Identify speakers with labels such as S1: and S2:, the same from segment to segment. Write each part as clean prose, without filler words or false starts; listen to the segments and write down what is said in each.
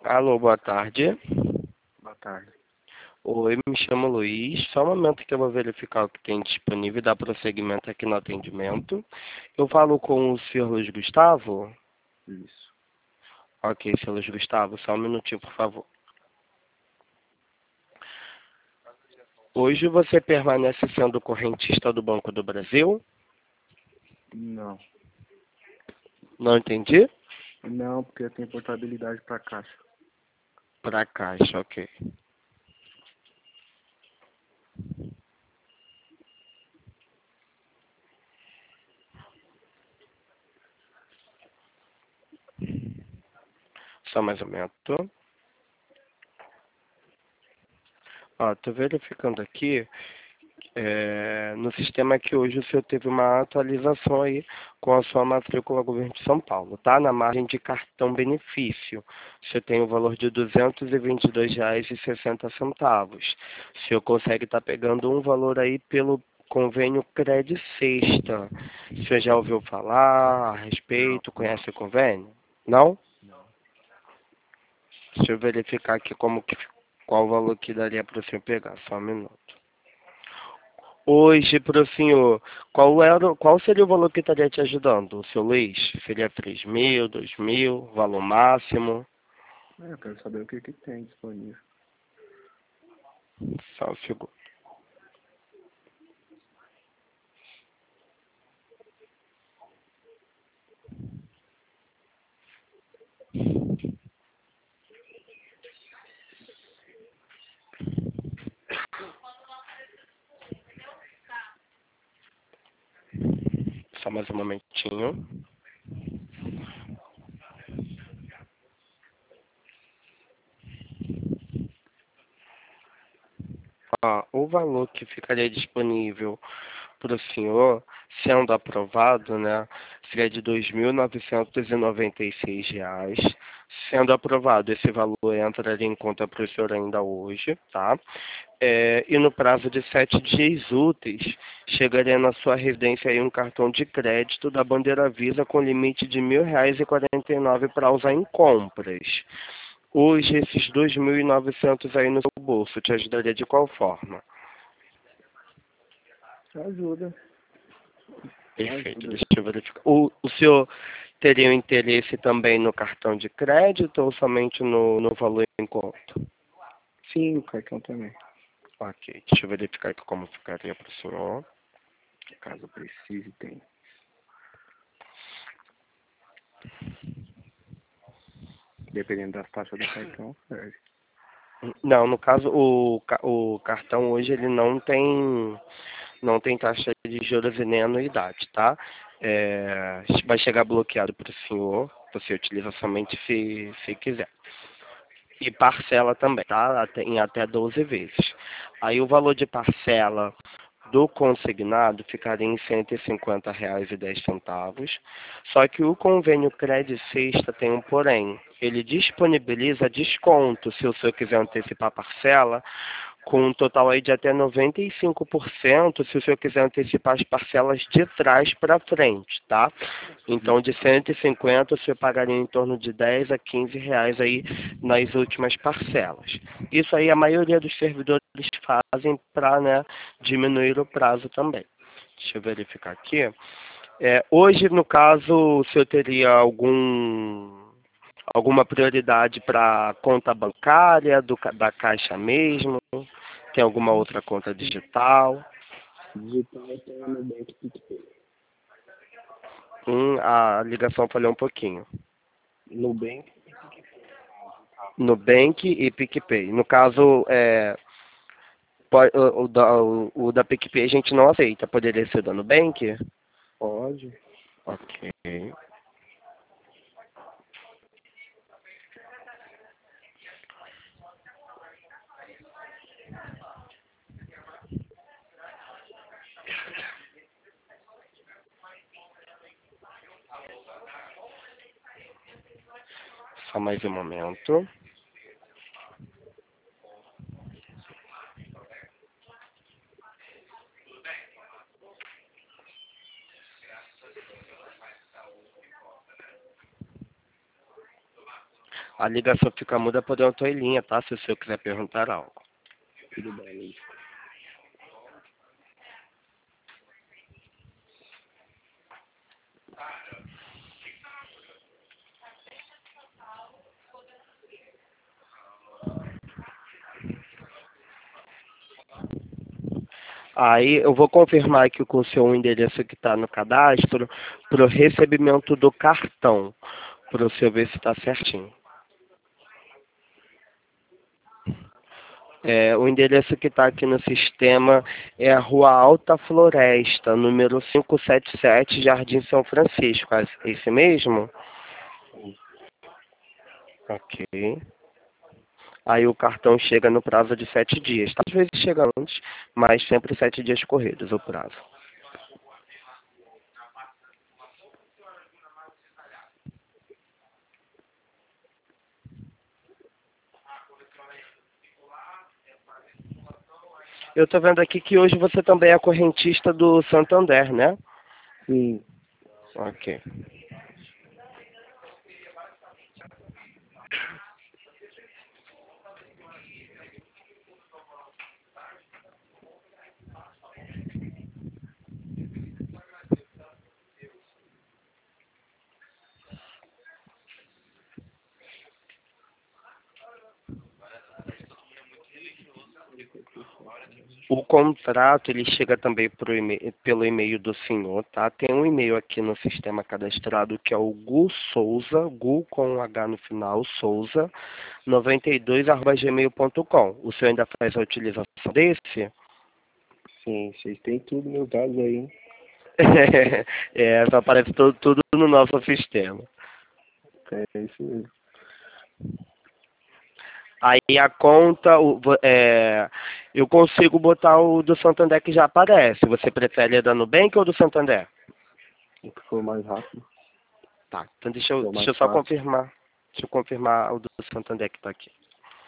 S1: Alô, boa tarde.
S2: Boa tarde.
S1: Oi, me chamo Luiz. Só um momento que eu vou verificar o que tem disponível e dar prosseguimento aqui no atendimento. Eu falo com o senhor Luiz Gustavo?
S2: Isso.
S1: Ok, senhor Luiz Gustavo, só um minutinho, por favor. Hoje você permanece sendo correntista do Banco do Brasil?
S2: Não.
S1: Não entendi?
S2: Não, porque eu tenho portabilidade para caixa.
S1: Para caixa, ok. Só mais um momento. Ó, tô verificando aqui. No sistema que hoje o senhor teve uma atualização aí com a sua matrícula Governo de São Paulo, tá? Na margem de cartão benefício, o senhor tem o valor de R$ 222,60. O senhor consegue estar pegando um valor aí pelo convênio Cred Sexta. O senhor já ouviu falar a respeito? Conhece o convênio? Não?
S2: Não.
S1: Deixa eu verificar aqui qual o valor que daria para o senhor pegar, só um minuto. Hoje, para o senhor, qual seria o valor que estaria te ajudando? O seu Luiz? Seria 3.000, 2.000, valor máximo?
S2: Eu quero saber o que tem disponível.
S1: Só um segundo. Só mais um momentinho. O valor que ficaria disponível para o senhor, sendo aprovado, né, seria de R$ 2.996. Sendo aprovado, esse valor entraria em conta para o senhor ainda hoje, tá? E no prazo de 7 dias úteis, chegaria na sua residência aí um cartão de crédito da Bandeira Visa com limite de R$ 1.049 para usar em compras. Hoje, esses 2.900 aí no seu bolso, te ajudaria de qual forma?
S2: Ajuda.
S1: Perfeito, deixa eu verificar. O senhor teria um interesse também no cartão de crédito ou somente no valor em conta?
S2: Sim, o cartão também.
S1: Ok, deixa eu verificar aqui como ficaria para o senhor.
S2: Caso precise, tem. Dependendo das taxas do cartão, serve.
S1: Não, no caso, o cartão hoje ele não tem taxa de juros e nem anuidade, tá? Vai chegar bloqueado para o senhor, você utiliza somente se quiser. E parcela também, tá? Em até 12 vezes. Aí o valor de parcela do consignado ficaria em R$ 150,10. Só que o convênio Cred Sexta tem um porém. Ele disponibiliza desconto se o senhor quiser antecipar a parcela, com um total aí de até 95% se o senhor quiser antecipar as parcelas de trás para frente, tá? Então, de 150, o senhor pagaria em torno de 10 a 15 reais aí nas últimas parcelas. Isso aí a maioria dos servidores fazem para, né, diminuir o prazo também. Deixa eu verificar aqui. Hoje, no caso, o senhor teria alguma prioridade para conta bancária, da Caixa mesmo? Tem alguma outra conta digital?
S2: Digital tem no Nubank PicPay.
S1: A ligação falhou um pouquinho.
S2: Nubank.
S1: Nubank e PicPay. No caso, o da PicPay a gente não aceita. Poderia ser da Nubank?
S2: Pode.
S1: Ok. Só mais um momento. A ligação fica muda, porém eu estou em linha, tá? Se o senhor quiser perguntar algo.
S2: Tudo bem, Luiz.
S1: Aí eu vou confirmar aqui com o seu endereço que está no cadastro para o recebimento do cartão, para o senhor ver se está certinho. O endereço que está aqui no sistema é a Rua Alta Floresta, número 577, Jardim São Francisco. É esse mesmo? Ok. Aí o cartão chega no prazo de 7 dias. Tá? Às vezes chega antes, mas sempre 7 dias corridos o prazo. Eu estou vendo aqui que hoje você também é correntista do Santander, né?
S2: Sim.
S1: Ok. O contrato, ele chega também pelo e-mail do senhor, tá? Tem um e-mail aqui no sistema cadastrado que é o Gu Souza, Gu com um H no final, Souza, 92@gmail.com. O senhor ainda faz a utilização desse?
S2: Sim, vocês têm tudo meus dados aí, hein?
S1: Só aparece tudo no nosso sistema.
S2: É isso mesmo.
S1: Aí a conta, eu consigo botar o do Santander que já aparece. Você prefere a da Nubank ou do Santander?
S2: O que for mais rápido.
S1: Tá, então deixa
S2: For mais
S1: eu só
S2: fácil.
S1: confirmar. Deixa eu confirmar o do Santander que está aqui.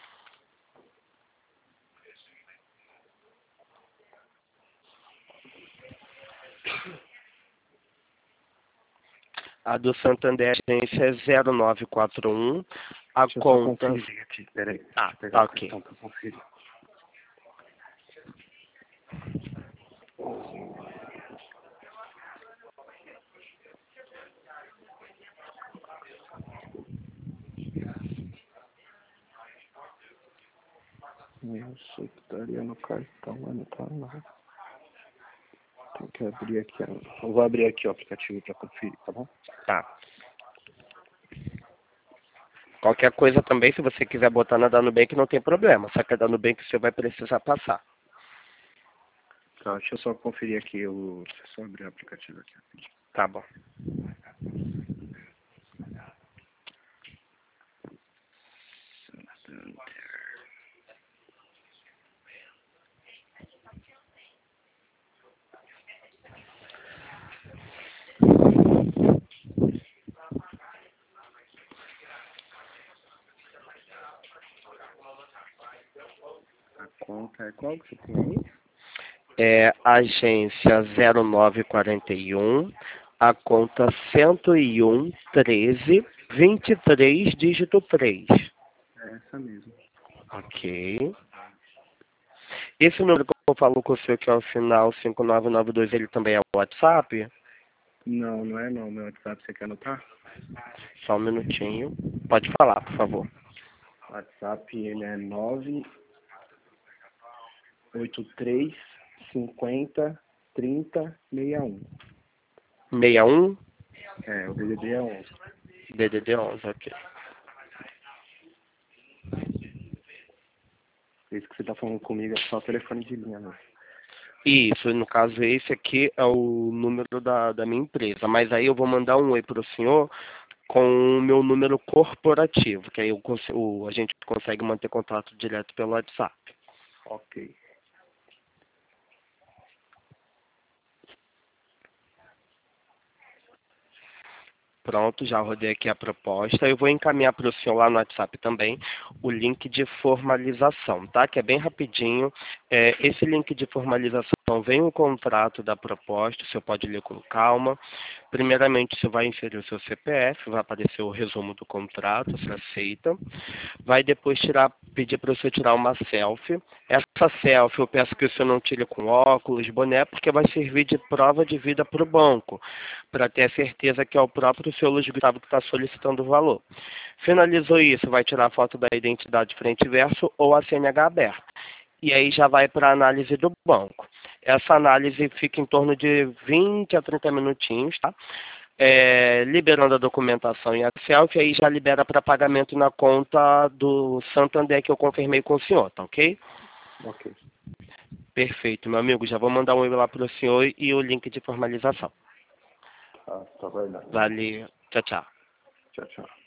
S1: A do Santander, a agência é 0941. A
S2: Deixa eu só
S1: conta...
S2: conferir aqui, peraí.
S1: Ah,
S2: Deixa eu pegar
S1: tá
S2: o
S1: ok.
S2: cartão pra conferir. Eu sei que estaria no cartão, mas não tá não. Tem que abrir aqui. Eu vou abrir aqui o aplicativo pra conferir, tá bom?
S1: Tá. Qualquer coisa também, se você quiser botar na da Nubank, não tem problema. Só que a da Nubank você vai precisar passar.
S2: Tá, deixa eu só conferir aqui. Deixa eu só abrir o aplicativo aqui.
S1: Tá bom.
S2: A conta é qual que você tem aí?
S1: É agência 0941, a conta 101 13 23 dígito 3.
S2: É essa mesmo.
S1: Ok. Esse número que eu falo com o senhor, que é o final 5992, ele também é o WhatsApp?
S2: Não, não é não. Meu WhatsApp você quer anotar?
S1: Só um minutinho. Pode falar, por favor.
S2: O WhatsApp ele é 983503061.
S1: 61
S2: É, o DDD é 11.
S1: DDD 11, ok.
S2: Esse que você tá falando comigo é só telefone de linha, né?
S1: Isso, no caso esse aqui é o número da minha empresa, mas aí eu vou mandar um oi para o senhor com o meu número corporativo, que aí a gente consegue manter contato direto pelo WhatsApp.
S2: Ok.
S1: Pronto, já rodei aqui a proposta. Eu vou encaminhar para o senhor lá no WhatsApp também o link de formalização, tá? Que é bem rapidinho. Esse link de formalização vem o contrato da proposta, o senhor pode ler com calma. Primeiramente, você vai inserir o seu CPF, vai aparecer o resumo do contrato, você aceita. Vai depois pedir para você tirar uma selfie. Essa selfie eu peço que você não tire com óculos, boné, porque vai servir de prova de vida para o banco, para ter a certeza que é o próprio seu Luiz Gustavo que está solicitando o valor. Finalizou isso, vai tirar a foto da identidade frente e verso ou a CNH aberta. E aí já vai para a análise do banco. Essa análise fica em torno de 20 a 30 minutinhos, tá? Liberando a documentação e a selfie, aí já libera para pagamento na conta do Santander que eu confirmei com o senhor, tá ok?
S2: Ok.
S1: Perfeito, meu amigo. Já vou mandar um e-mail lá para o senhor e o link de formalização.
S2: Tá, tá, vai lá.
S1: Valeu. Tchau, tchau.
S2: Tchau, tchau.